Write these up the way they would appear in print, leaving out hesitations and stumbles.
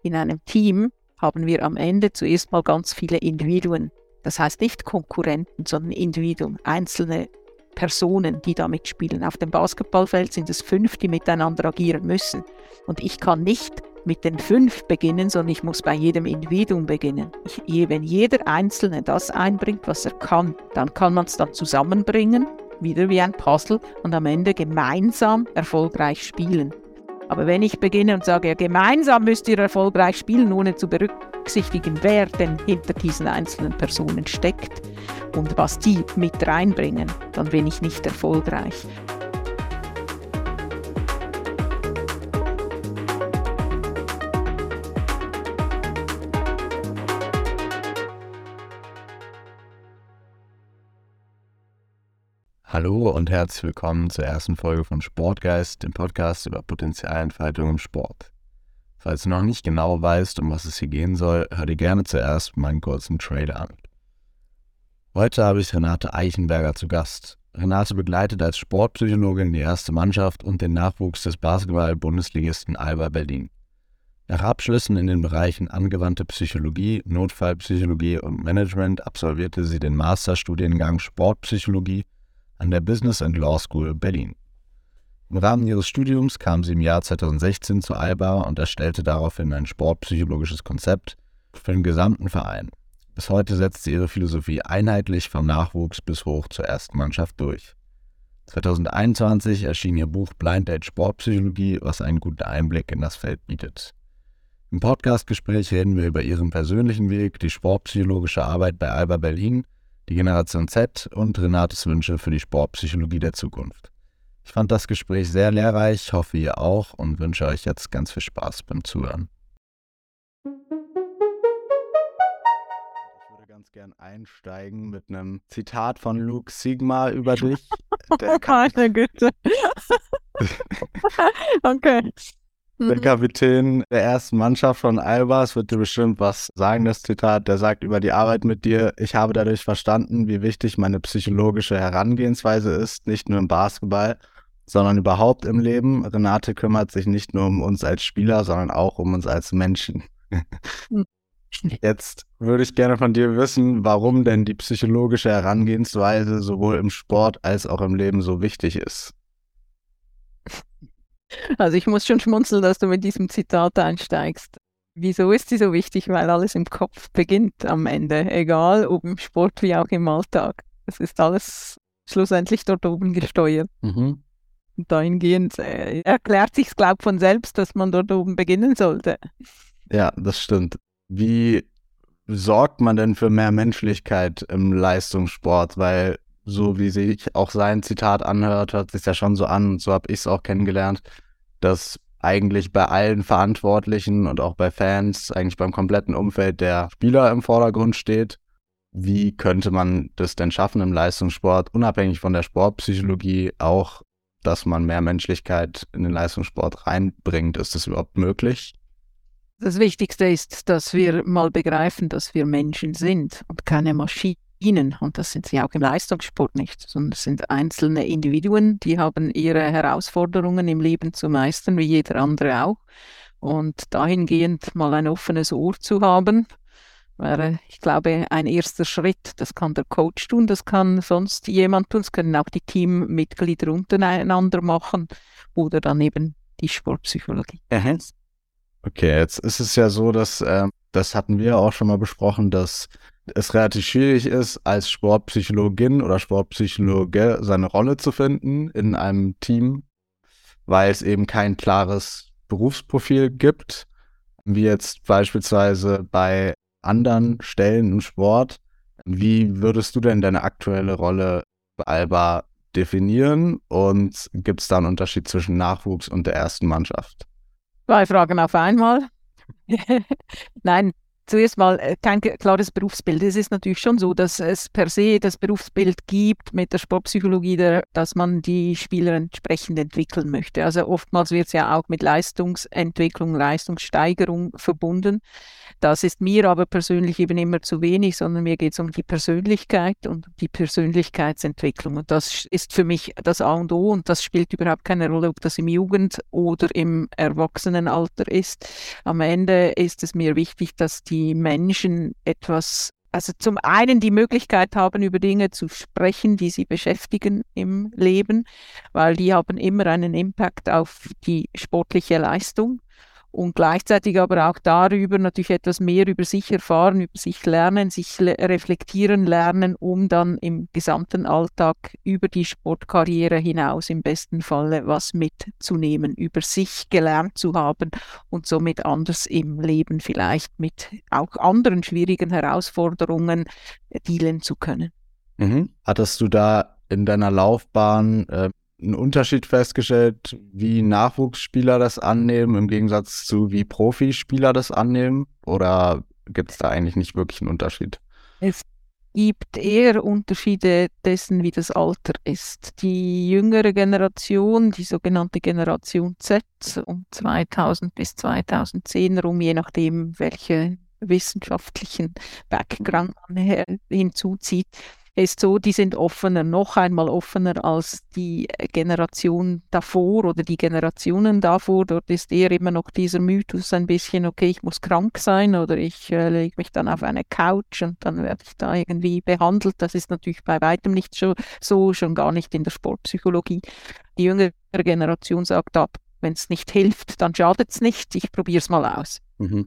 in einem Team haben wir am Ende zuerst mal ganz viele Individuen. Das heißt nicht Konkurrenten, sondern Individuen, einzelne Personen, die da mitspielen. Auf dem Basketballfeld sind es 5, die miteinander agieren müssen. Und ich kann nicht mit den 5 beginnen, sondern ich muss bei jedem Individuum beginnen. Wenn jeder Einzelne das einbringt, was er kann, dann kann man es dann zusammenbringen, wieder wie ein Puzzle, und am Ende gemeinsam erfolgreich spielen. Aber wenn ich beginne und sage, ja, gemeinsam müsst ihr erfolgreich spielen, ohne zu berücksichtigen, wer denn hinter diesen einzelnen Personen steckt und was die mit reinbringen, dann bin ich nicht erfolgreich. Hallo und herzlich willkommen zur ersten Folge von Sportgeist, dem Podcast über Potenzialentfaltung im Sport. Falls du noch nicht genau weißt, um was es hier gehen soll, hör dir gerne zuerst meinen kurzen Trailer an. Heute habe ich Renate Eichenberger zu Gast. Renate begleitet als Sportpsychologin die erste Mannschaft und den Nachwuchs des Basketball-Bundesligisten Alba Berlin. Nach Abschlüssen in den Bereichen angewandte Psychologie, Notfallpsychologie und Management absolvierte sie den Masterstudiengang Sportpsychologie an der Business and Law School Berlin. Im Rahmen ihres Studiums kam sie im Jahr 2016 zu Alba und erstellte daraufhin ein sportpsychologisches Konzept für den gesamten Verein. Bis heute setzt sie ihre Philosophie einheitlich vom Nachwuchs bis hoch zur ersten Mannschaft durch. 2021 erschien ihr Buch Blind Date Sportpsychologie, was einen guten Einblick in das Feld bietet. Im Podcastgespräch reden wir über ihren persönlichen Weg, die sportpsychologische Arbeit bei Alba Berlin, die Generation Z und Renates Wünsche für die Sportpsychologie der Zukunft. Ich fand das Gespräch sehr lehrreich, hoffe ihr auch und wünsche euch jetzt ganz viel Spaß beim Zuhören. Ich würde ganz gern einsteigen mit einem Zitat von Luke Sigma über dich. Meine Güte. Okay. Der Kapitän der ersten Mannschaft von Alba, es wird dir bestimmt was sagen, das Zitat, der sagt über die Arbeit mit dir: Ich habe dadurch verstanden, wie wichtig meine psychologische Herangehensweise ist, nicht nur im Basketball, sondern überhaupt im Leben. Renate kümmert sich nicht nur um uns als Spieler, sondern auch um uns als Menschen. Jetzt würde ich gerne von dir wissen, warum denn die psychologische Herangehensweise sowohl im Sport als auch im Leben so wichtig ist. Also ich muss schon schmunzeln, dass du mit diesem Zitat einsteigst. Wieso ist sie so wichtig? Weil alles im Kopf beginnt am Ende, egal ob im Sport wie auch im Alltag. Es ist alles schlussendlich dort oben gesteuert. Und dahingehend erklärt sich es, glaube ich, von selbst, dass man dort oben beginnen sollte. Ja, das stimmt. Wie sorgt man denn für mehr Menschlichkeit im Leistungssport? Weil so wie sich auch sein Zitat anhört, hört sich ja schon so an, und so habe ich es auch kennengelernt, dass eigentlich bei allen Verantwortlichen und auch bei Fans, eigentlich beim kompletten Umfeld der Spieler im Vordergrund steht. Wie könnte man das denn schaffen im Leistungssport, unabhängig von der Sportpsychologie, auch, dass man mehr Menschlichkeit in den Leistungssport reinbringt? Ist das überhaupt möglich? Das Wichtigste ist, dass wir mal begreifen, dass wir Menschen sind und keine Maschinen. Und das sind sie auch im Leistungssport nicht, sondern es sind einzelne Individuen, die haben ihre Herausforderungen im Leben zu meistern, wie jeder andere auch. Und dahingehend mal ein offenes Ohr zu haben, wäre, ich glaube, ein erster Schritt. Das kann der Coach tun, das kann sonst jemand tun, das können auch die Teammitglieder untereinander machen oder dann eben die Sportpsychologie. Okay, jetzt ist es ja so, dass, das hatten wir auch schon mal besprochen, dass es relativ schwierig ist, als Sportpsychologin oder Sportpsychologe seine Rolle zu finden in einem Team, weil es eben kein klares Berufsprofil gibt, wie jetzt beispielsweise bei anderen Stellen im Sport. Wie würdest du denn deine aktuelle Rolle bei Alba definieren und gibt es da einen Unterschied zwischen Nachwuchs und der ersten Mannschaft? 2 Fragen auf einmal. Nein, zuerst mal kein klares Berufsbild. Es ist natürlich schon so, dass es per se das Berufsbild gibt mit der Sportpsychologie, dass man die Spieler entsprechend entwickeln möchte. Also oftmals wird es ja auch mit Leistungsentwicklung, Leistungssteigerung verbunden. Das ist mir aber persönlich eben immer zu wenig, sondern mir geht es um die Persönlichkeit und die Persönlichkeitsentwicklung. Und das ist für mich das A und O, und das spielt überhaupt keine Rolle, ob das im Jugend- oder im Erwachsenenalter ist. Am Ende ist es mir wichtig, dass die Menschen also zum einen die Möglichkeit haben, über Dinge zu sprechen, die sie beschäftigen im Leben, weil die haben immer einen Impact auf die sportliche Leistung. Und gleichzeitig aber auch darüber natürlich etwas mehr über sich erfahren, über sich lernen, sich reflektieren lernen, um dann im gesamten Alltag über die Sportkarriere hinaus im besten Falle was mitzunehmen, über sich gelernt zu haben und somit anders im Leben vielleicht mit auch anderen schwierigen Herausforderungen dealen zu können. Hattest du da in deiner Laufbahn einen Unterschied festgestellt, wie Nachwuchsspieler das annehmen, im Gegensatz zu wie Profispieler das annehmen? Oder gibt es da eigentlich nicht wirklich einen Unterschied? Es gibt eher Unterschiede dessen, wie das Alter ist. Die jüngere Generation, die sogenannte Generation Z, um 2000 bis 2010 rum, je nachdem, welche wissenschaftlichen Background man hinzuzieht, ist so, die sind offener, noch einmal offener als die Generation davor oder die Generationen davor. Dort ist eher immer noch dieser Mythos ein bisschen, okay, ich muss krank sein oder ich lege mich dann auf eine Couch und dann werde ich da irgendwie behandelt. Das ist natürlich bei weitem nicht so, schon gar nicht in der Sportpsychologie. Die jüngere Generation sagt ab, wenn es nicht hilft, dann schadet es nicht, ich probiere es mal aus.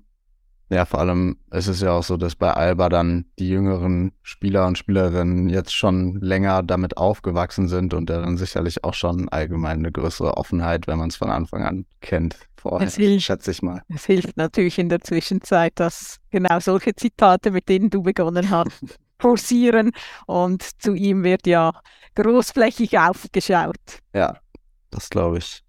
Ja, vor allem ist es ja auch so, dass bei Alba dann die jüngeren Spieler und Spielerinnen jetzt schon länger damit aufgewachsen sind und dann sicherlich auch schon allgemein eine größere Offenheit, wenn man es von Anfang an kennt. Vorher, schätze ich mal. Es hilft natürlich in der Zwischenzeit, dass genau solche Zitate, mit denen du begonnen hast, forcieren, und zu ihm wird ja großflächig aufgeschaut. Ja, das glaube ich.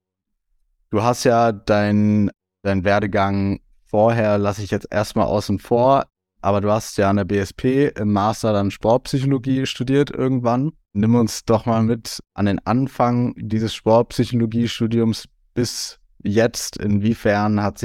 Du hast ja dein Werdegang vorher lasse ich jetzt erstmal außen vor, aber du hast ja an der BSP im Master dann Sportpsychologie studiert irgendwann. Nimm uns doch mal mit an den Anfang dieses Sportpsychologiestudiums bis jetzt. Inwiefern hast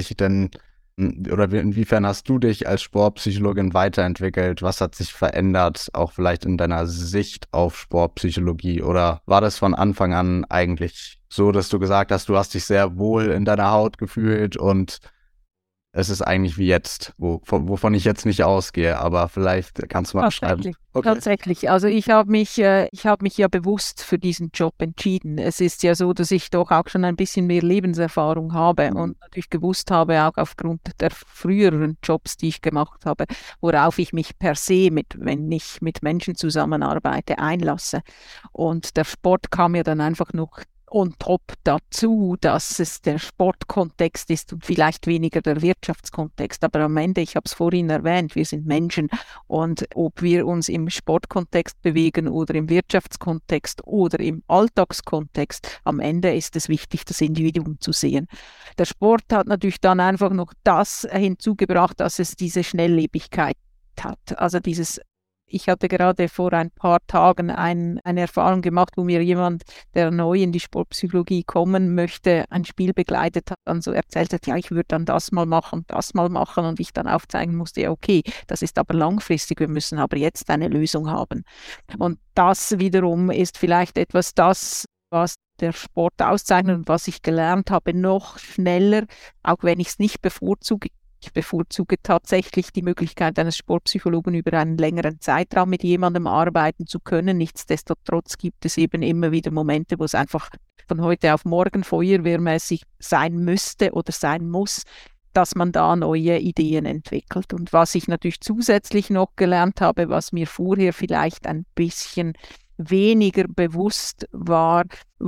du dich als Sportpsychologin weiterentwickelt? Was hat sich verändert, auch vielleicht in deiner Sicht auf Sportpsychologie? Oder war das von Anfang an eigentlich so, dass du gesagt hast, du hast dich sehr wohl in deiner Haut gefühlt und es ist eigentlich wie jetzt, wovon ich jetzt nicht ausgehe, aber vielleicht kannst du mal beschreiben. Okay. Tatsächlich. Also ich habe mich ja bewusst für diesen Job entschieden. Es ist ja so, dass ich doch auch schon ein bisschen mehr Lebenserfahrung habe und natürlich gewusst habe, auch aufgrund der früheren Jobs, die ich gemacht habe, worauf ich mich per se, wenn ich mit Menschen zusammenarbeite, einlasse. Und der Sport kam ja dann einfach noch on top dazu, dass es der Sportkontext ist und vielleicht weniger der Wirtschaftskontext. Aber am Ende, ich habe es vorhin erwähnt, wir sind Menschen, und ob wir uns im Sportkontext bewegen oder im Wirtschaftskontext oder im Alltagskontext, am Ende ist es wichtig, das Individuum zu sehen. Der Sport hat natürlich dann einfach noch das hinzugebracht, dass es diese Schnelllebigkeit hat. Also ich hatte gerade vor ein paar Tagen eine Erfahrung gemacht, wo mir jemand, der neu in die Sportpsychologie kommen möchte, ein Spiel begleitet hat, dann so erzählt hat, ja, ich würde dann das mal machen und ich dann aufzeigen musste, ja, okay, das ist aber langfristig, wir müssen aber jetzt eine Lösung haben. Und das wiederum ist vielleicht etwas, was der Sport auszeichnet und was ich gelernt habe, noch schneller, auch wenn ich es nicht bevorzuge. Ich bevorzuge tatsächlich die Möglichkeit eines Sportpsychologen, über einen längeren Zeitraum mit jemandem arbeiten zu können. Nichtsdestotrotz gibt es eben immer wieder Momente, wo es einfach von heute auf morgen feuerwehrmäßig sein müsste oder sein muss, dass man da neue Ideen entwickelt. Und was ich natürlich zusätzlich noch gelernt habe, was mir vorher vielleicht ein bisschen weniger bewusst war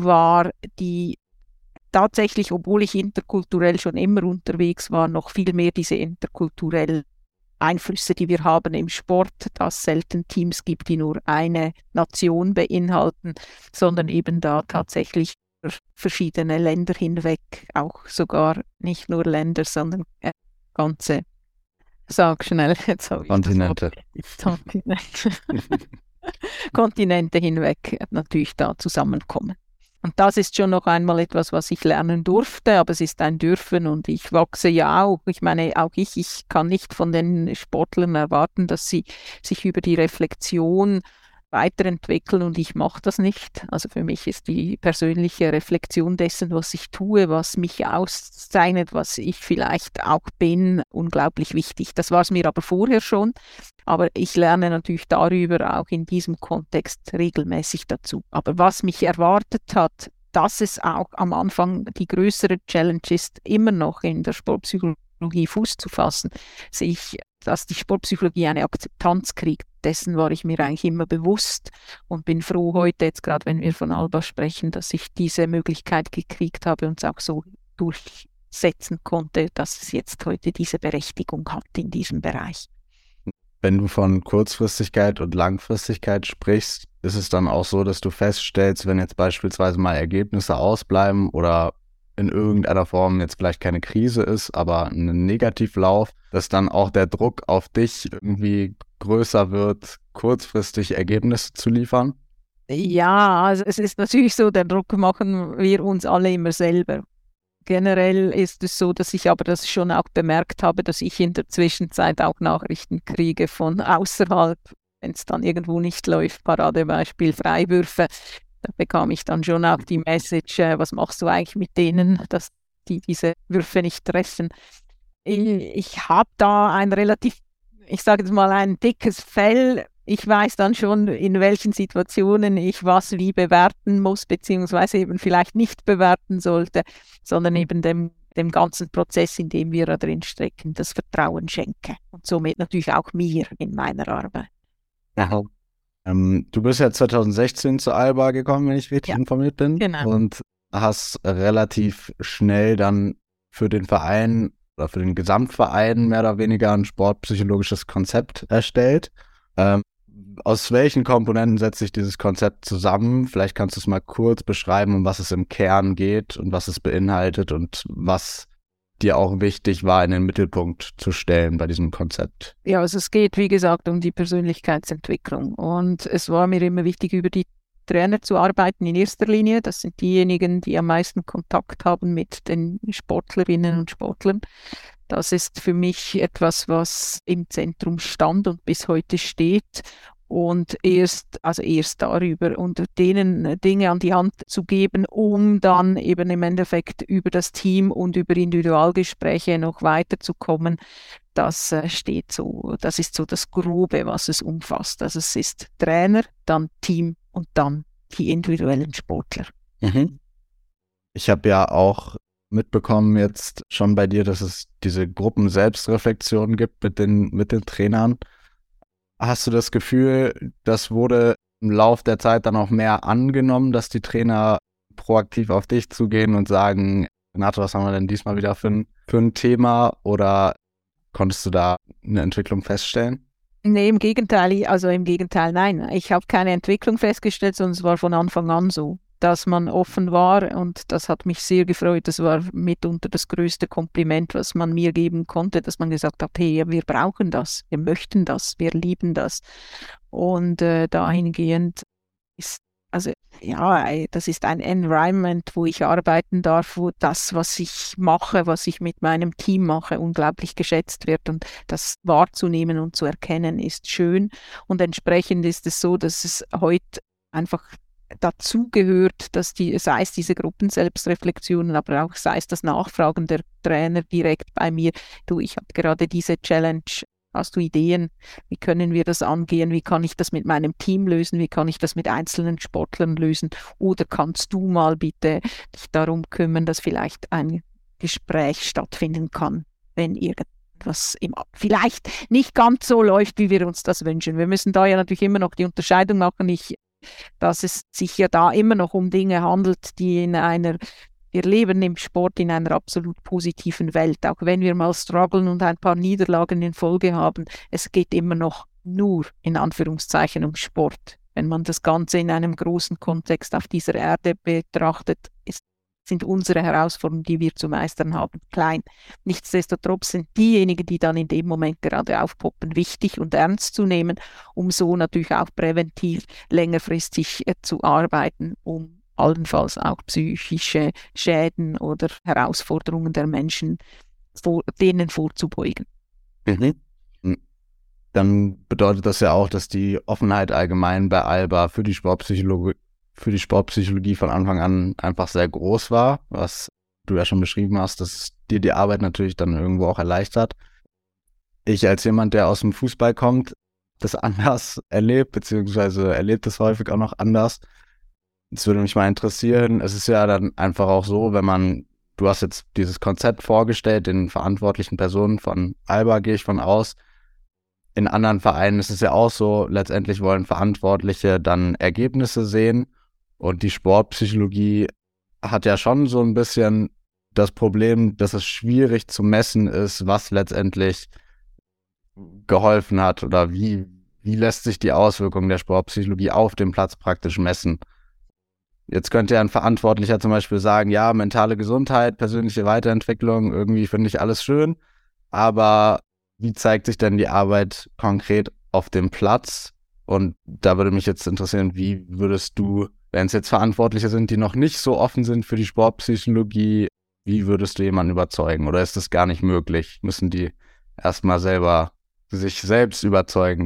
die tatsächlich, obwohl ich interkulturell schon immer unterwegs war, noch viel mehr diese interkulturellen Einflüsse, die wir haben im Sport, dass es selten Teams gibt, die nur eine Nation beinhalten, sondern eben da tatsächlich verschiedene Länder hinweg, auch sogar nicht nur Länder, sondern ganze Sag schnell, jetzt habe ich Kontinente. Kontinente hinweg natürlich da zusammenkommen. Und das ist schon noch einmal etwas, was ich lernen durfte, aber es ist ein Dürfen und ich wachse ja auch. Ich meine, auch ich kann nicht von den Sportlern erwarten, dass sie sich über die Reflexion weiterentwickeln und ich mache das nicht. Also für mich ist die persönliche Reflexion dessen, was ich tue, was mich auszeichnet, was ich vielleicht auch bin, unglaublich wichtig. Das war es mir aber vorher schon, aber ich lerne natürlich darüber auch in diesem Kontext regelmäßig dazu. Aber was mich erwartet hat, dass es auch am Anfang die größere Challenge ist, immer noch in der Sportpsychologie Fuß zu fassen, dass die Sportpsychologie eine Akzeptanz kriegt. Dessen war ich mir eigentlich immer bewusst und bin froh heute, jetzt gerade wenn wir von Alba sprechen, dass ich diese Möglichkeit gekriegt habe und es auch so durchsetzen konnte, dass es jetzt heute diese Berechtigung hat in diesem Bereich. Wenn du von Kurzfristigkeit und Langfristigkeit sprichst, ist es dann auch so, dass du feststellst, wenn jetzt beispielsweise mal Ergebnisse ausbleiben oder in irgendeiner Form jetzt vielleicht keine Krise ist, aber ein Negativlauf, dass dann auch der Druck auf dich irgendwie größer wird, kurzfristig Ergebnisse zu liefern? Ja, also es ist natürlich so, den Druck machen wir uns alle immer selber. Generell ist es so, dass ich aber das schon auch bemerkt habe, dass ich in der Zwischenzeit auch Nachrichten kriege von außerhalb, wenn es dann irgendwo nicht läuft, Paradebeispiel Freiwürfe. Da bekam ich dann schon auch die Message, was machst du eigentlich mit denen, dass die diese Würfe nicht treffen. Ich habe da ein relativ, ich sage jetzt mal, ein dickes Fell. Ich weiß dann schon, in welchen Situationen ich was wie bewerten muss, beziehungsweise eben vielleicht nicht bewerten sollte, sondern eben dem ganzen Prozess, in dem wir da drin stecken, das Vertrauen schenke. Und somit natürlich auch mir in meiner Arbeit. Ja. Du bist ja 2016 zu Alba gekommen, wenn ich richtig informiert bin. Genau. Und hast relativ schnell dann für den Verein oder für den Gesamtverein mehr oder weniger ein sportpsychologisches Konzept erstellt. Aus welchen Komponenten setzt sich dieses Konzept zusammen? Vielleicht kannst du es mal kurz beschreiben, um was es im Kern geht und was es beinhaltet und was dir auch wichtig war, in den Mittelpunkt zu stellen bei diesem Konzept. Ja, also es geht, wie gesagt, um die Persönlichkeitsentwicklung. Und es war mir immer wichtig, über die Trainer zu arbeiten in erster Linie. Das sind diejenigen, die am meisten Kontakt haben mit den Sportlerinnen und Sportlern. Das ist für mich etwas, was im Zentrum stand und bis heute steht. Und erst darüber und denen Dinge an die Hand zu geben, um dann eben im Endeffekt über das Team und über Individualgespräche noch weiterzukommen, das ist so das Grobe, was es umfasst. Also es ist Trainer, dann Team und dann die individuellen Sportler. Mhm. Ich habe ja auch mitbekommen jetzt schon bei dir, dass es diese Gruppen-Selbstreflexion gibt mit den Trainern. Hast du das Gefühl, das wurde im Lauf der Zeit dann auch mehr angenommen, dass die Trainer proaktiv auf dich zugehen und sagen, Renato, was haben wir denn diesmal wieder für ein Thema? Oder konntest du da eine Entwicklung feststellen? Nee, im Gegenteil, nein. Ich habe keine Entwicklung festgestellt, sondern es war von Anfang an so, dass man offen war und das hat mich sehr gefreut. Das war mitunter das größte Kompliment, was man mir geben konnte, dass man gesagt hat, hey, wir brauchen das, wir möchten das, wir lieben das. Und dahingehend ist, das ist ein Environment, wo ich arbeiten darf, wo das, was ich mache, was ich mit meinem Team mache, unglaublich geschätzt wird und das wahrzunehmen und zu erkennen, ist schön. Und entsprechend ist es so, dass es heute einfach dazu gehört, dass sei es diese Gruppenselbstreflexionen, aber auch sei es das Nachfragen der Trainer direkt bei mir, du, ich habe gerade diese Challenge, hast du Ideen, wie können wir das angehen, wie kann ich das mit meinem Team lösen, wie kann ich das mit einzelnen Sportlern lösen oder kannst du mal bitte dich darum kümmern, dass vielleicht ein Gespräch stattfinden kann, wenn irgendwas vielleicht nicht ganz so läuft, wie wir uns das wünschen. Wir müssen da ja natürlich immer noch die Unterscheidung machen, dass es sich ja da immer noch um Dinge handelt, die wir leben im Sport in einer absolut positiven Welt, auch wenn wir mal strugglen und ein paar Niederlagen in Folge haben. Es geht immer noch nur in Anführungszeichen um Sport. Wenn man das Ganze in einem großen Kontext auf dieser Erde betrachtet, ist sind unsere Herausforderungen, die wir zu meistern haben, klein. Nichtsdestotrotz sind diejenigen, die dann in dem Moment gerade aufpoppen, wichtig und ernst zu nehmen, um so natürlich auch präventiv längerfristig zu arbeiten, um allenfalls auch psychische Schäden oder Herausforderungen der Menschen denen vorzubeugen. Mhm. Dann bedeutet das ja auch, dass die Offenheit allgemein bei Alba für die Sportpsychologie von Anfang an einfach sehr groß war, was du ja schon beschrieben hast, dass dir die Arbeit natürlich dann irgendwo auch erleichtert. Ich als jemand, der aus dem Fußball kommt, das anders erlebt, beziehungsweise erlebt es häufig auch noch anders. Es würde mich mal interessieren, es ist ja dann einfach auch so, du hast jetzt dieses Konzept vorgestellt, den verantwortlichen Personen von Alba, gehe ich von aus. In anderen Vereinen ist es ja auch so, letztendlich wollen Verantwortliche dann Ergebnisse sehen und die Sportpsychologie hat ja schon so ein bisschen das Problem, dass es schwierig zu messen ist, was letztendlich geholfen hat oder wie lässt sich die Auswirkung der Sportpsychologie auf dem Platz praktisch messen. Jetzt könnte ja ein Verantwortlicher zum Beispiel sagen, ja, mentale Gesundheit, persönliche Weiterentwicklung, irgendwie finde ich alles schön, aber wie zeigt sich denn die Arbeit konkret auf dem Platz? Und da würde mich jetzt interessieren, wie würdest du, wenn es jetzt Verantwortliche sind, die noch nicht so offen sind für die Sportpsychologie, wie würdest du jemanden überzeugen? Oder ist das gar nicht möglich? Müssen die erstmal selber sich selbst überzeugen?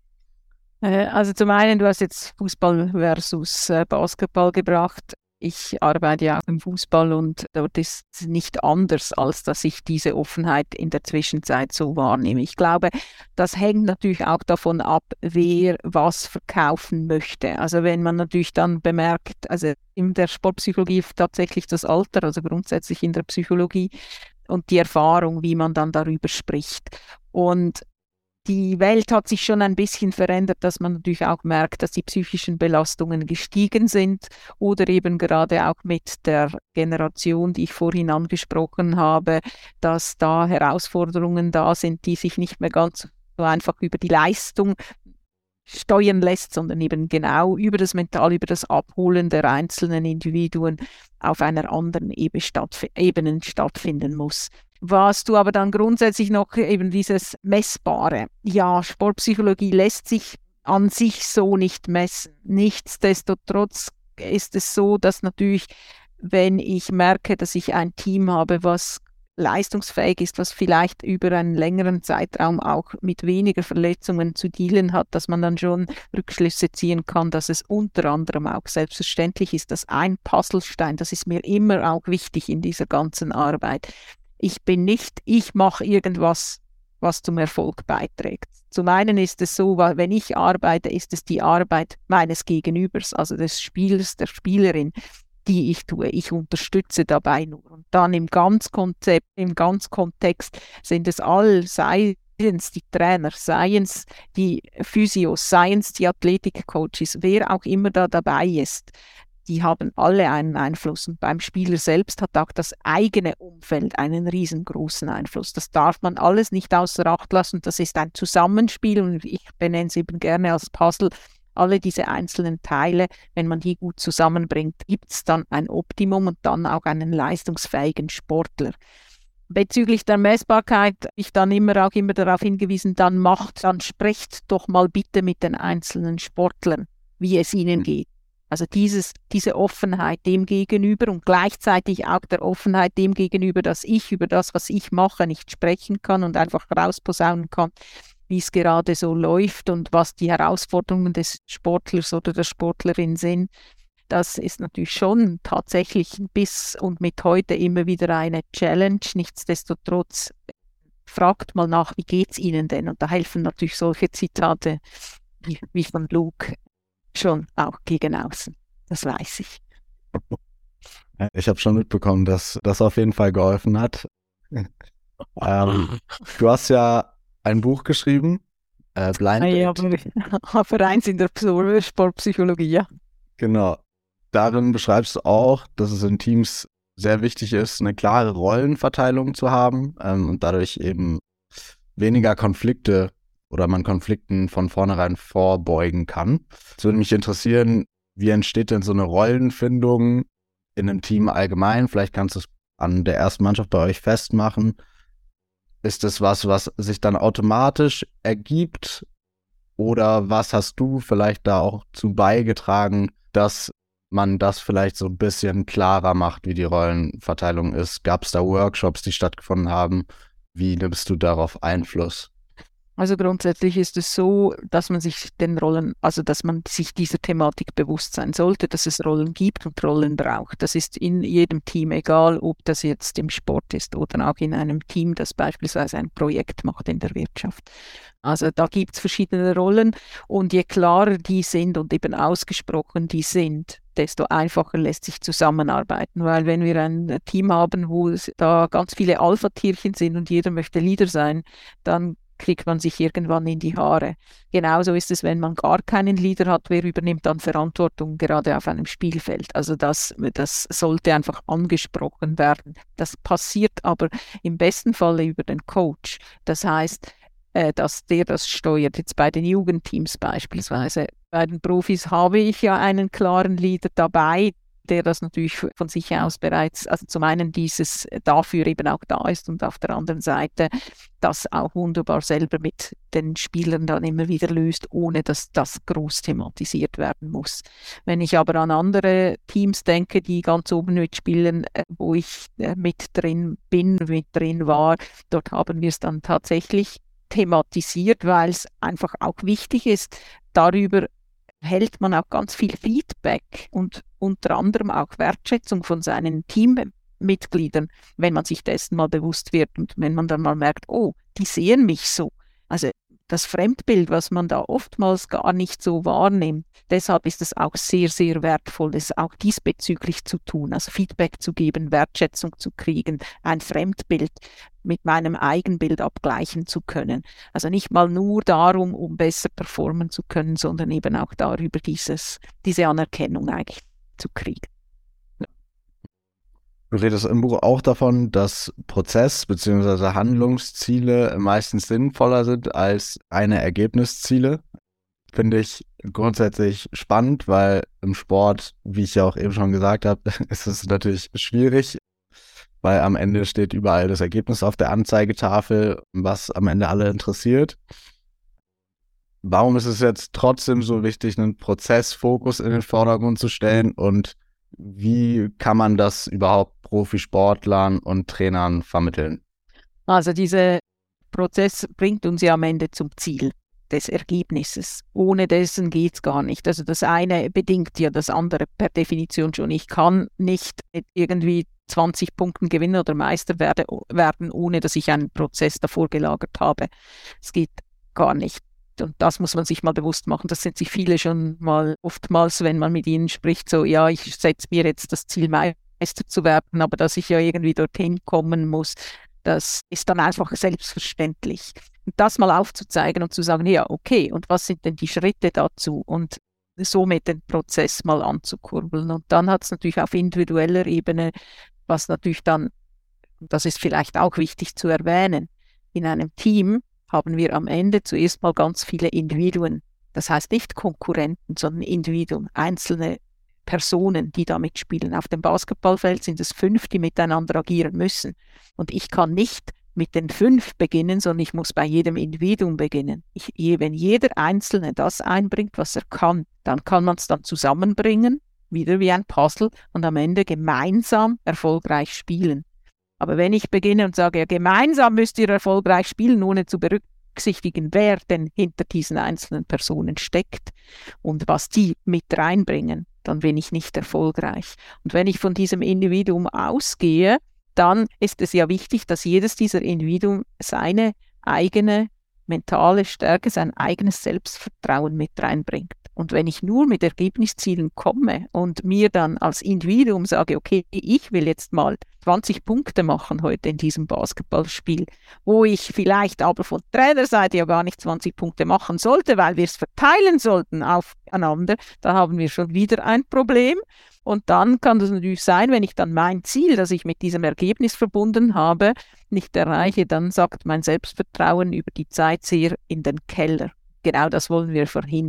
Also zum einen, du hast jetzt Fußball versus Basketball gebracht. Ich arbeite ja auch im Fußball und dort ist es nicht anders, als dass ich diese Offenheit in der Zwischenzeit so wahrnehme. Ich glaube, das hängt natürlich auch davon ab, wer was verkaufen möchte. Also wenn man natürlich dann bemerkt, also in der Sportpsychologie tatsächlich das Alter, also grundsätzlich in der Psychologie und die Erfahrung, wie man dann darüber spricht. Und die Welt hat sich schon ein bisschen verändert, dass man natürlich auch merkt, dass die psychischen Belastungen gestiegen sind oder eben gerade auch mit der Generation, die ich vorhin angesprochen habe, dass da Herausforderungen da sind, die sich nicht mehr ganz so einfach über die Leistung steuern lässt, sondern eben genau über das Mental, über das Abholen der einzelnen Individuen auf einer anderen Ebene stattfinden muss. Was du aber dann grundsätzlich noch eben dieses Messbare. Ja, Sportpsychologie lässt sich an sich so nicht messen. Nichtsdestotrotz ist es so, dass natürlich, wenn ich merke, dass ich ein Team habe, was leistungsfähig ist, was vielleicht über einen längeren Zeitraum auch mit weniger Verletzungen zu dealen hat, dass man dann schon Rückschlüsse ziehen kann, dass es unter anderem auch selbstverständlich ist, dass ein Puzzlestein, das ist mir immer auch wichtig in dieser ganzen Arbeit. Ich mache irgendwas, was zum Erfolg beiträgt. Zum einen ist es so, wenn ich arbeite, ist es die Arbeit meines Gegenübers, also des Spielers, der Spielerin, die ich tue. Ich unterstütze dabei nur. Und dann im Ganzkontext sind es seien es die Trainer, seien es die Physios, seien es die Athletikcoaches, wer auch immer da dabei ist, die haben alle einen Einfluss. Und beim Spieler selbst hat auch das eigene Umfeld einen riesengroßen Einfluss. Das darf man alles nicht außer Acht lassen. Das ist ein Zusammenspiel und ich benenne es eben gerne als Puzzle. Alle diese einzelnen Teile, wenn man die gut zusammenbringt, gibt es dann ein Optimum und dann auch einen leistungsfähigen Sportler. Bezüglich der Messbarkeit, ich dann immer darauf hingewiesen, dann sprecht doch mal bitte mit den einzelnen Sportlern, wie es ihnen geht. Also diese Offenheit dem gegenüber und gleichzeitig auch der Offenheit dem gegenüber, dass ich über das, was ich mache, nicht sprechen kann und einfach rausposaunen kann, wie es gerade so läuft und was die Herausforderungen des Sportlers oder der Sportlerin sind. Das ist natürlich schon tatsächlich bis und mit heute immer wieder eine Challenge. Nichtsdestotrotz fragt mal nach, wie geht es Ihnen denn? Und da helfen natürlich solche Zitate wie von Luke schon auch gegen außen. Das weiß ich. Ich habe schon mitbekommen, dass das auf jeden Fall geholfen hat. Du hast ja ein Buch geschrieben, Blind Date. Ja, aber eins in der Sportpsychologie, ja. Genau. Darin beschreibst du auch, dass es in Teams sehr wichtig ist, eine klare Rollenverteilung zu haben und dadurch eben weniger Konflikte oder man Konflikten von vornherein vorbeugen kann. Es würde mich interessieren, wie entsteht denn so eine Rollenfindung in einem Team allgemein? Vielleicht kannst du es an der ersten Mannschaft bei euch festmachen. Ist das was sich dann automatisch ergibt? Oder was hast du vielleicht da auch zu beigetragen, dass man das vielleicht so ein bisschen klarer macht, wie die Rollenverteilung ist? Gab es da Workshops, die stattgefunden haben? Wie nimmst du darauf Einfluss? Also grundsätzlich ist es so, dass man sich dass man sich dieser Thematik bewusst sein sollte, dass es Rollen gibt und Rollen braucht. Das ist in jedem Team egal, ob das jetzt im Sport ist oder auch in einem Team, das beispielsweise ein Projekt macht in der Wirtschaft. Also da gibt es verschiedene Rollen und je klarer die sind und eben ausgesprochen die sind, desto einfacher lässt sich zusammenarbeiten. Weil wenn wir ein Team haben, wo da ganz viele Alpha-Tierchen sind und jeder möchte Leader sein, dann kriegt man sich irgendwann in die Haare. Genauso ist es, wenn man gar keinen Leader hat, wer übernimmt dann Verantwortung, gerade auf einem Spielfeld. Also das sollte einfach angesprochen werden. Das passiert aber im besten Falle über den Coach. Das heißt, dass der das steuert. Jetzt bei den Jugendteams beispielsweise. Bei den Profis habe ich ja einen klaren Leader dabei, der das natürlich von sich aus bereits, also zum einen dieses dafür eben auch da ist und auf der anderen Seite das auch wunderbar selber mit den Spielern dann immer wieder löst, ohne dass das groß thematisiert werden muss. Wenn ich aber an andere Teams denke, die ganz oben mitspielen, wo ich mit drin war, dort haben wir es dann tatsächlich thematisiert, weil es einfach auch wichtig ist, darüber hält man auch ganz viel Feedback und unter anderem auch Wertschätzung von seinen Teammitgliedern, wenn man sich dessen mal bewusst wird und wenn man dann mal merkt, oh, die sehen mich so. Also das Fremdbild, was man da oftmals gar nicht so wahrnimmt. Deshalb ist es auch sehr, sehr wertvoll, es auch diesbezüglich zu tun, also Feedback zu geben, Wertschätzung zu kriegen, ein Fremdbild mit meinem Eigenbild abgleichen zu können. Also nicht mal nur darum, um besser performen zu können, sondern eben auch darüber diese Anerkennung eigentlich zu kriegen. Du redest im Buch auch davon, dass Prozess- bzw. Handlungsziele meistens sinnvoller sind als reine Ergebnisziele. Finde ich grundsätzlich spannend, weil im Sport, wie ich ja auch eben schon gesagt habe, ist es natürlich schwierig, weil am Ende steht überall das Ergebnis auf der Anzeigetafel, was am Ende alle interessiert. Warum ist es jetzt trotzdem so wichtig, einen Prozessfokus in den Vordergrund zu stellen und wie kann man das überhaupt Profisportlern und Trainern vermitteln? Also dieser Prozess bringt uns ja am Ende zum Ziel des Ergebnisses. Ohne dessen geht es gar nicht. Also das eine bedingt ja das andere per Definition schon. Ich kann nicht mit irgendwie 20 Punkten gewinnen oder Meister werden, ohne dass ich einen Prozess davor gelagert habe. Es geht gar nicht. Und das muss man sich mal bewusst machen. Das sind sich viele schon mal oftmals, wenn man mit ihnen spricht, so, ja, ich setze mir jetzt das Ziel, Meister zu werden, aber dass ich ja irgendwie dorthin kommen muss, das ist dann einfach selbstverständlich. Und das mal aufzuzeigen und zu sagen, ja, okay, und was sind denn die Schritte dazu? Und somit den Prozess mal anzukurbeln. Und dann hat es natürlich auf individueller Ebene, was natürlich dann, das ist vielleicht auch wichtig zu erwähnen, in einem Team haben wir am Ende zuerst mal ganz viele Individuen. Das heißt nicht Konkurrenten, sondern Individuen, einzelne Personen, die da mitspielen. Auf dem Basketballfeld sind es 5, die miteinander agieren müssen. Und ich kann nicht mit den 5 beginnen, sondern ich muss bei jedem Individuum beginnen. Wenn jeder Einzelne das einbringt, was er kann, dann kann man es dann zusammenbringen, wieder wie ein Puzzle, und am Ende gemeinsam erfolgreich spielen. Aber wenn ich beginne und sage, ja, gemeinsam müsst ihr erfolgreich spielen, ohne zu berücksichtigen, wer denn hinter diesen einzelnen Personen steckt und was die mit reinbringen, dann bin ich nicht erfolgreich. Und wenn ich von diesem Individuum ausgehe, dann ist es ja wichtig, dass jedes dieser Individuum seine eigene mentale Stärke, sein eigenes Selbstvertrauen mit reinbringt. Und wenn ich nur mit Ergebniszielen komme und mir dann als Individuum sage, okay, ich will jetzt mal 20 Punkte machen heute in diesem Basketballspiel, wo ich vielleicht aber von Trainerseite ja gar nicht 20 Punkte machen sollte, weil wir es verteilen sollten aufeinander, da haben wir schon wieder ein Problem. Und dann kann das natürlich sein, wenn ich dann mein Ziel, das ich mit diesem Ergebnis verbunden habe, nicht erreiche, dann sagt mein Selbstvertrauen über die Zeit sehr in den Keller. Genau das wollen wir verhindern.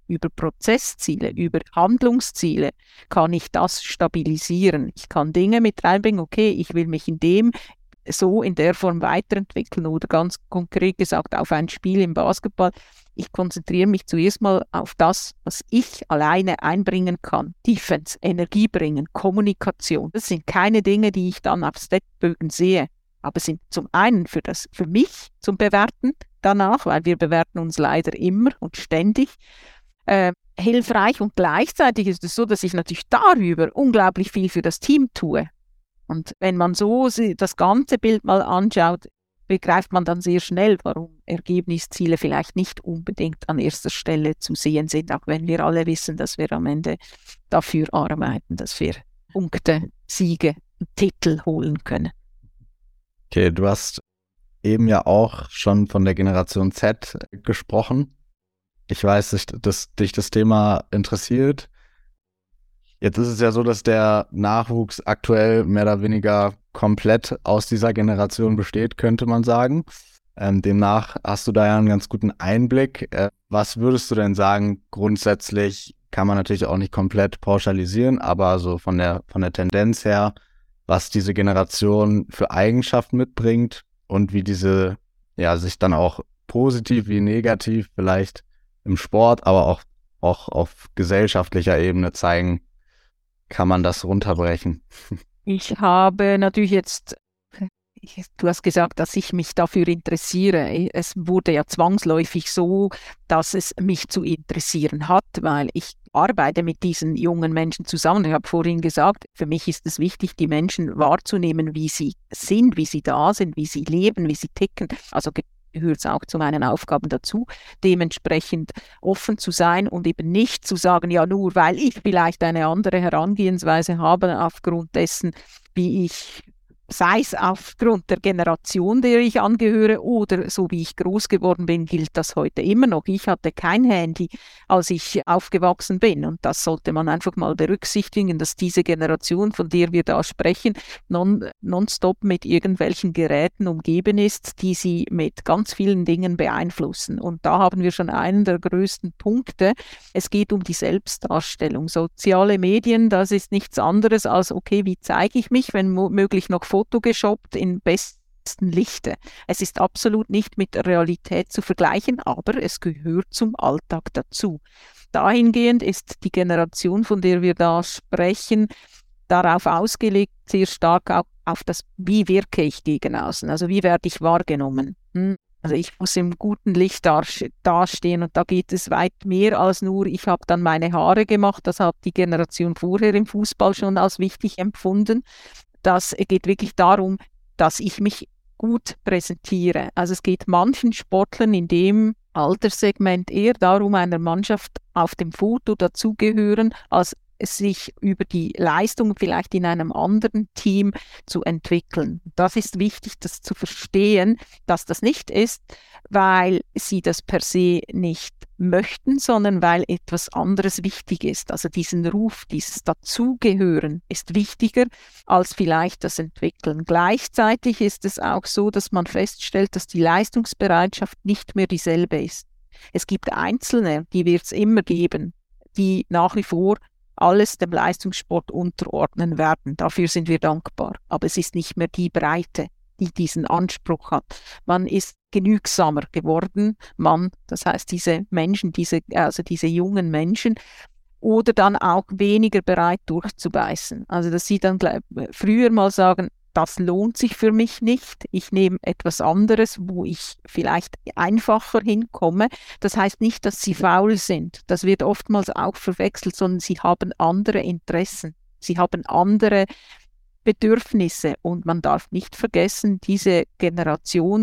über Prozessziele, über Handlungsziele kann ich das stabilisieren. Ich kann Dinge mit reinbringen, okay, ich will mich in der Form weiterentwickeln oder ganz konkret gesagt auf ein Spiel im Basketball. Ich konzentriere mich zuerst mal auf das, was ich alleine einbringen kann. Defense, Energie bringen, Kommunikation. Das sind keine Dinge, die ich dann auf Statbögen sehe, aber sind zum einen für mich zum Bewerten danach, weil wir bewerten uns leider immer und ständig, hilfreich, und gleichzeitig ist es so, dass ich natürlich darüber unglaublich viel für das Team tue. Und wenn man so das ganze Bild mal anschaut, begreift man dann sehr schnell, warum Ergebnisziele vielleicht nicht unbedingt an erster Stelle zu sehen sind, auch wenn wir alle wissen, dass wir am Ende dafür arbeiten, dass wir Punkte, Siege, Titel holen können. Okay, du hast eben ja auch schon von der Generation Z gesprochen. Ich weiß, dass dich das Thema interessiert. Jetzt ist es ja so, dass der Nachwuchs aktuell mehr oder weniger komplett aus dieser Generation besteht, könnte man sagen. Demnach hast du da ja einen ganz guten Einblick. Was würdest du denn sagen? Grundsätzlich kann man natürlich auch nicht komplett pauschalisieren, aber so von der Tendenz her, was diese Generation für Eigenschaften mitbringt und wie diese sich dann auch positiv wie negativ vielleicht im Sport, aber auch auf gesellschaftlicher Ebene zeigen. Kann man das runterbrechen? Ich habe natürlich du hast gesagt, dass ich mich dafür interessiere. Es wurde ja zwangsläufig so, dass es mich zu interessieren hat, weil ich arbeite mit diesen jungen Menschen zusammen. Ich habe vorhin gesagt, für mich ist es wichtig, die Menschen wahrzunehmen, wie sie sind, wie sie da sind, wie sie leben, wie sie ticken. Also gehört es auch zu meinen Aufgaben dazu, dementsprechend offen zu sein und eben nicht zu sagen, ja, nur weil ich vielleicht eine andere Herangehensweise habe aufgrund dessen, wie ich, sei es aufgrund der Generation, der ich angehöre oder so wie ich groß geworden bin, gilt das heute immer noch. Ich hatte kein Handy, als ich aufgewachsen bin, und das sollte man einfach mal berücksichtigen, dass diese Generation, von der wir da sprechen, nonstop mit irgendwelchen Geräten umgeben ist, die sie mit ganz vielen Dingen beeinflussen. Und da haben wir schon einen der größten Punkte. Es geht um die Selbstdarstellung. Soziale Medien, das ist nichts anderes als, okay, wie zeige ich mich, wenn möglich noch Photoshoppt in besten Lichte. Es ist absolut nicht mit der Realität zu vergleichen, aber es gehört zum Alltag dazu. Dahingehend ist die Generation, von der wir da sprechen, darauf ausgelegt, sehr stark auch auf das, wie wirke ich gegen außen, also wie werde ich wahrgenommen. Also ich muss im guten Licht dastehen, und da geht es weit mehr als nur, ich habe dann meine Haare gemacht, das hat die Generation vorher im Fußball schon als wichtig empfunden. Das geht wirklich darum, dass ich mich gut präsentiere. Also es geht manchen Sportlern in dem Alterssegment eher darum, einer Mannschaft auf dem Foto dazugehören, als sich über die Leistung vielleicht in einem anderen Team zu entwickeln. Das ist wichtig, das zu verstehen, dass das nicht ist, weil sie das per se nicht möchten, sondern weil etwas anderes wichtig ist. Also diesen Ruf, dieses Dazugehören ist wichtiger als vielleicht das Entwickeln. Gleichzeitig ist es auch so, dass man feststellt, dass die Leistungsbereitschaft nicht mehr dieselbe ist. Es gibt Einzelne, die wird es immer geben, die nach wie vor alles dem Leistungssport unterordnen werden. Dafür sind wir dankbar. Aber es ist nicht mehr die Breite, die diesen Anspruch hat. Man ist genügsamer geworden, das heißt diese Menschen, diese jungen Menschen, oder dann auch weniger bereit durchzubeißen. Also dass sie dann früher mal sagen, das lohnt sich für mich nicht, ich nehme etwas anderes, wo ich vielleicht einfacher hinkomme. Das heißt nicht, dass sie faul sind, das wird oftmals auch verwechselt, sondern sie haben andere Interessen, sie haben andere Bedürfnisse, und man darf nicht vergessen, diese Generation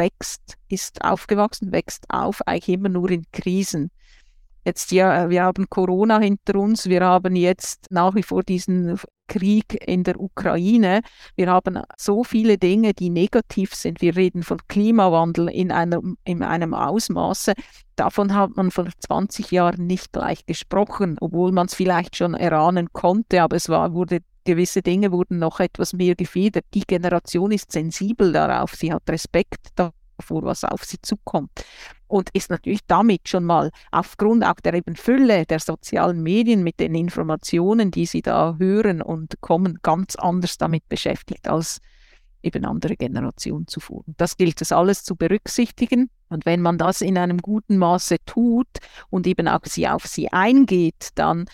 ist aufgewachsen, wächst auf, eigentlich immer nur in Krisen. Jetzt ja, wir haben Corona hinter uns, wir haben jetzt nach wie vor diesen Krieg in der Ukraine, wir haben so viele Dinge, die negativ sind. Wir reden von Klimawandel in einem Ausmaße, davon hat man vor 20 Jahren nicht gleich gesprochen, obwohl man es vielleicht schon erahnen konnte, aber gewisse Dinge wurden noch etwas mehr gefedert. Die Generation ist sensibel darauf, sie hat Respekt davor, was auf sie zukommt. und ist natürlich damit schon mal aufgrund auch der eben Fülle der sozialen Medien mit den Informationen, die sie da hören und kommen, ganz anders damit beschäftigt als eben andere Generationen zuvor. Das gilt es alles zu berücksichtigen. Und wenn man das in einem guten Maße tut und eben auch auf sie eingeht, dann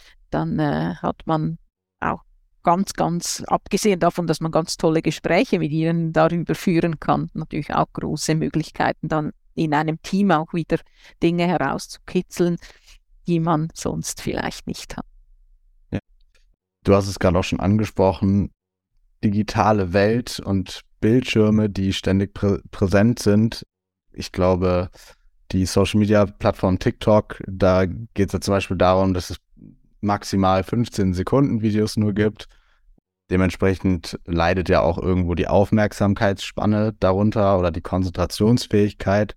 hat man auch ganz abgesehen davon, dass man ganz tolle Gespräche mit ihnen darüber führen kann, natürlich auch große Möglichkeiten, dann in einem Team auch wieder Dinge herauszukitzeln, die man sonst vielleicht nicht hat. Ja. Du hast es gerade auch schon angesprochen, digitale Welt und Bildschirme, die ständig präsent sind. Ich glaube, die Social-Media-Plattform TikTok, da geht es ja zum Beispiel darum, dass es maximal 15 Sekunden Videos nur gibt. Dementsprechend leidet ja auch irgendwo die Aufmerksamkeitsspanne darunter oder die Konzentrationsfähigkeit.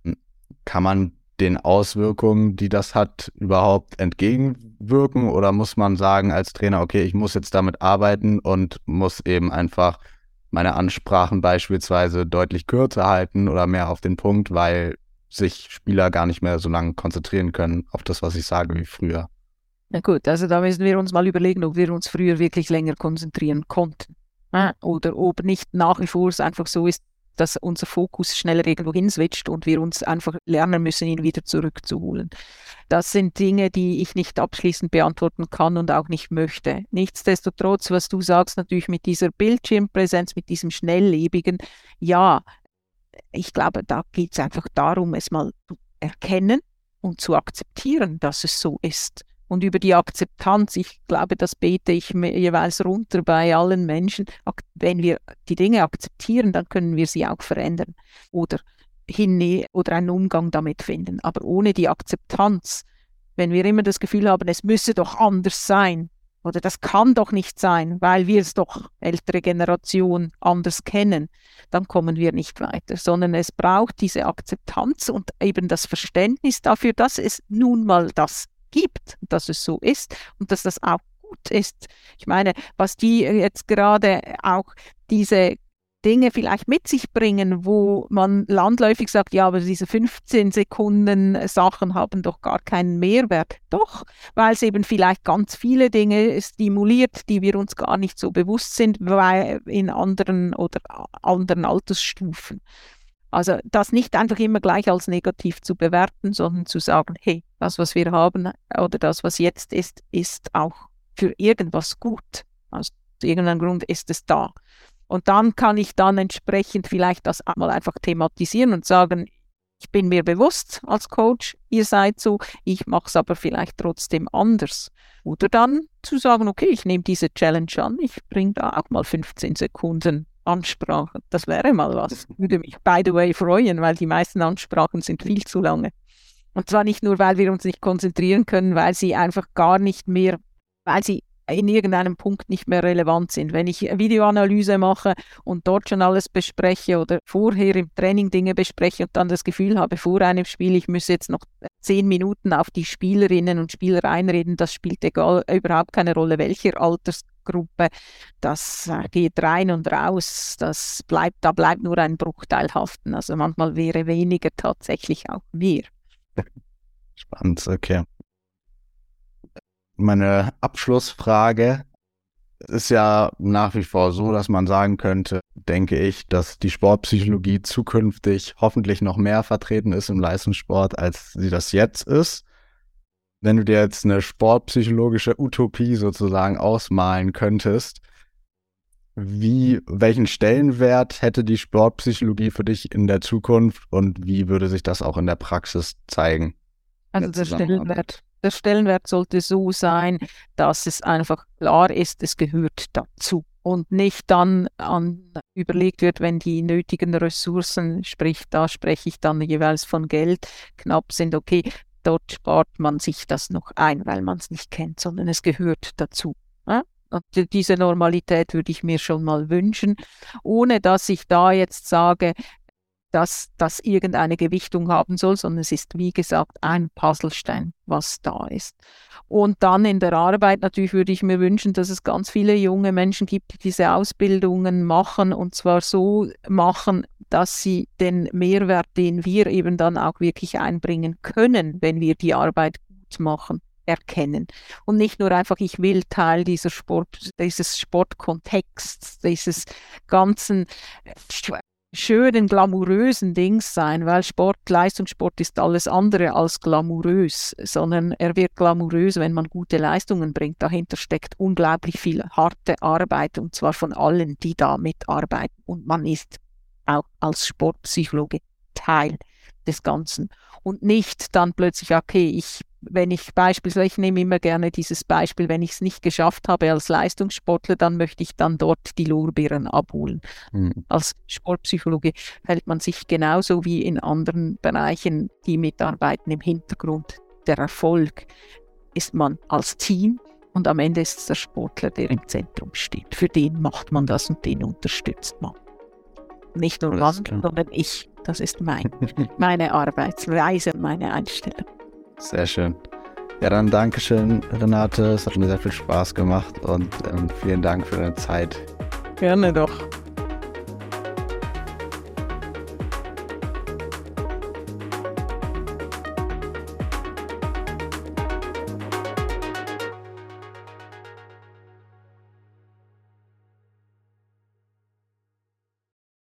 Kann man den Auswirkungen, die das hat, überhaupt entgegenwirken oder muss man sagen als Trainer, okay, ich muss jetzt damit arbeiten und muss eben einfach meine Ansprachen beispielsweise deutlich kürzer halten oder mehr auf den Punkt, weil sich Spieler gar nicht mehr so lange konzentrieren können auf das, was ich sage, wie früher? Na gut, also da müssen wir uns mal überlegen, ob wir uns früher wirklich länger konzentrieren konnten. Oder ob nicht nach wie vor es einfach so ist, dass unser Fokus schneller irgendwo hinswitcht und wir uns einfach lernen müssen, ihn wieder zurückzuholen. Das sind Dinge, die ich nicht abschließend beantworten kann und auch nicht möchte. Nichtsdestotrotz, was du sagst, natürlich mit dieser Bildschirmpräsenz, mit diesem Schnelllebigen, ja, ich glaube, da geht es einfach darum, es mal zu erkennen und zu akzeptieren, dass es so ist. Und über die Akzeptanz, ich glaube, das bete ich mir jeweils runter bei allen Menschen. Wenn wir die Dinge akzeptieren, dann können wir sie auch verändern oder oder einen Umgang damit finden. Aber ohne die Akzeptanz, wenn wir immer das Gefühl haben, es müsse doch anders sein oder das kann doch nicht sein, weil wir es doch ältere Generation anders kennen, dann kommen wir nicht weiter, sondern es braucht diese Akzeptanz und eben das Verständnis dafür, dass es nun mal das gibt, dass es so ist und dass das auch gut ist. Ich meine, was die jetzt gerade auch diese Dinge vielleicht mit sich bringen, wo man landläufig sagt, ja, aber diese 15 Sekunden Sachen haben doch gar keinen Mehrwert. Doch, weil es eben vielleicht ganz viele Dinge stimuliert, die wir uns gar nicht so bewusst sind, weil in anderen Altersstufen. Also das nicht einfach immer gleich als negativ zu bewerten, sondern zu sagen, hey, das, was wir haben oder das, was jetzt ist, ist auch für irgendwas gut. Aus irgendeinem Grund ist es da. Und dann kann ich dann entsprechend vielleicht das mal einfach thematisieren und sagen, ich bin mir bewusst als Coach, ihr seid so, ich mache es aber vielleicht trotzdem anders. Oder dann zu sagen, okay, ich nehme diese Challenge an, ich bringe da auch mal 15 Sekunden Ansprache. Das wäre mal was. Würde mich, by the way, freuen, weil die meisten Ansprachen sind viel zu lange. Und zwar nicht nur, weil wir uns nicht konzentrieren können, weil sie einfach gar nicht mehr, weil sie in irgendeinem Punkt nicht mehr relevant sind. Wenn ich Videoanalyse mache und dort schon alles bespreche oder vorher im Training Dinge bespreche und dann das Gefühl habe, vor einem Spiel, ich muss jetzt noch 10 Minuten auf die Spielerinnen und Spieler einreden, das spielt überhaupt keine Rolle, welcher Altersgruppe, das geht rein und raus, da bleibt nur ein Bruchteil haften. Also manchmal wäre weniger tatsächlich auch mehr. Spannend, okay. Meine Abschlussfrage ist ja nach wie vor so, dass man sagen könnte, denke ich, dass die Sportpsychologie zukünftig hoffentlich noch mehr vertreten ist im Leistungssport, als sie das jetzt ist. Wenn du dir jetzt eine sportpsychologische Utopie sozusagen ausmalen könntest, welchen Stellenwert hätte die Sportpsychologie für dich in der Zukunft und wie würde sich das auch in der Praxis zeigen? Also der Stellenwert sollte so sein, dass es einfach klar ist, es gehört dazu und nicht dann überlegt wird, wenn die nötigen Ressourcen, sprich, da spreche ich dann jeweils von Geld, knapp sind, okay, dort spart man sich das noch ein, weil man es nicht kennt, sondern es gehört dazu. Ja? Und diese Normalität würde ich mir schon mal wünschen, ohne dass ich da jetzt sage, dass das irgendeine Gewichtung haben soll, sondern es ist, wie gesagt, ein Puzzlestein, was da ist. Und dann in der Arbeit natürlich würde ich mir wünschen, dass es ganz viele junge Menschen gibt, die diese Ausbildungen machen und zwar so machen, dass sie den Mehrwert, den wir eben dann auch wirklich einbringen können, wenn wir die Arbeit gut machen, erkennen. Und nicht nur einfach, ich will Teil dieses Sportkontexts, dieses ganzen schönen, glamourösen Dings sein, weil Leistungssport ist alles andere als glamourös, sondern er wird glamourös, wenn man gute Leistungen bringt. Dahinter steckt unglaublich viel harte Arbeit, und zwar von allen, die da mitarbeiten. Und man ist auch als Sportpsychologe Teil des Ganzen. Und nicht dann plötzlich, okay, ich nehme immer gerne dieses Beispiel, wenn ich es nicht geschafft habe als Leistungssportler, dann möchte ich dann dort die Lorbeeren abholen. Als Sportpsychologe hält man sich genauso wie in anderen Bereichen, die mitarbeiten im Hintergrund. Der Erfolg ist man als Team, und am Ende ist es der Sportler, der im Zentrum steht. Für den macht man das und den unterstützt man. Nicht nur man, sondern ich. Das ist meine Arbeitsweise und meine Einstellung. Sehr schön. Ja, dann Dankeschön, Renate. Es hat mir sehr viel Spaß gemacht und vielen Dank für deine Zeit. Gerne doch.